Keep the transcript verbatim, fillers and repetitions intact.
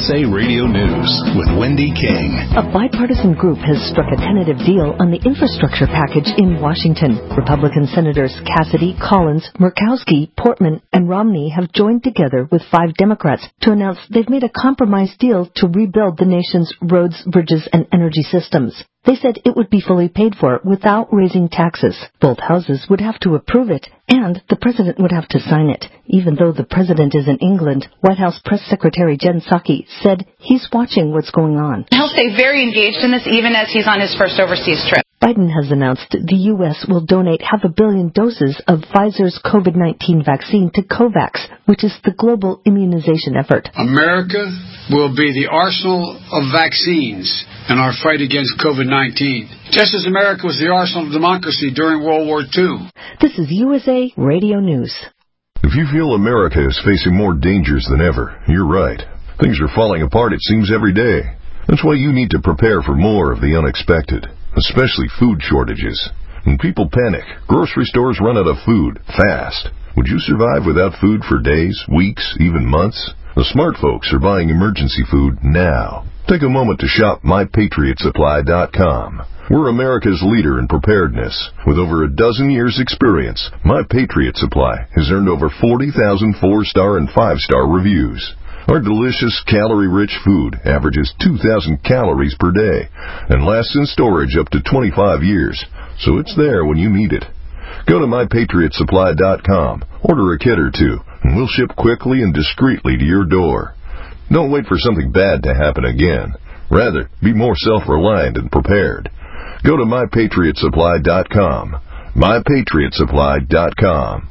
S A Radio News with Wendy King. A bipartisan group has struck a tentative deal on the infrastructure package in Washington. Republican Senators Cassidy, Collins, Murkowski, Portman, and Romney have joined together with five Democrats to announce they've made a compromise deal to rebuild the nation's roads, bridges, and energy systems. They said it would be fully paid for without raising taxes. Both houses would have to approve it, and the president would have to sign it. Even though the president is in England, White House Press Secretary Jen Psaki said he's watching what's going on. He'll stay very engaged in this even as he's on his first overseas trip. Biden has announced the U S will donate half a billion doses of Pfizer's COVID nineteen vaccine to COVAX, which is the global immunization effort. America will be the arsenal of vaccines in our fight against COVID nineteen, just as America was the arsenal of democracy during World War Two. This is U S A Radio News. If you feel America is facing more dangers than ever, you're right. Things are falling apart, it seems, every day. That's why you need to prepare for more of the unexpected, especially food shortages. When people panic, grocery stores run out of food fast. Would you survive without food for days, weeks, even months? The smart folks are buying emergency food now. Take a moment to shop my patriot supply dot com. We're America's leader in preparedness. With over a dozen years' experience, My Patriot Supply has earned over forty thousand four-star and five-star reviews. Our delicious, calorie-rich food averages two thousand calories per day and lasts in storage up to twenty-five years, so it's there when you need it. Go to my patriot supply dot com, order a kit or two, and we'll ship quickly and discreetly to your door. Don't wait for something bad to happen again. Rather, be more self-reliant and prepared. Go to my patriot supply dot com. my patriot supply dot com.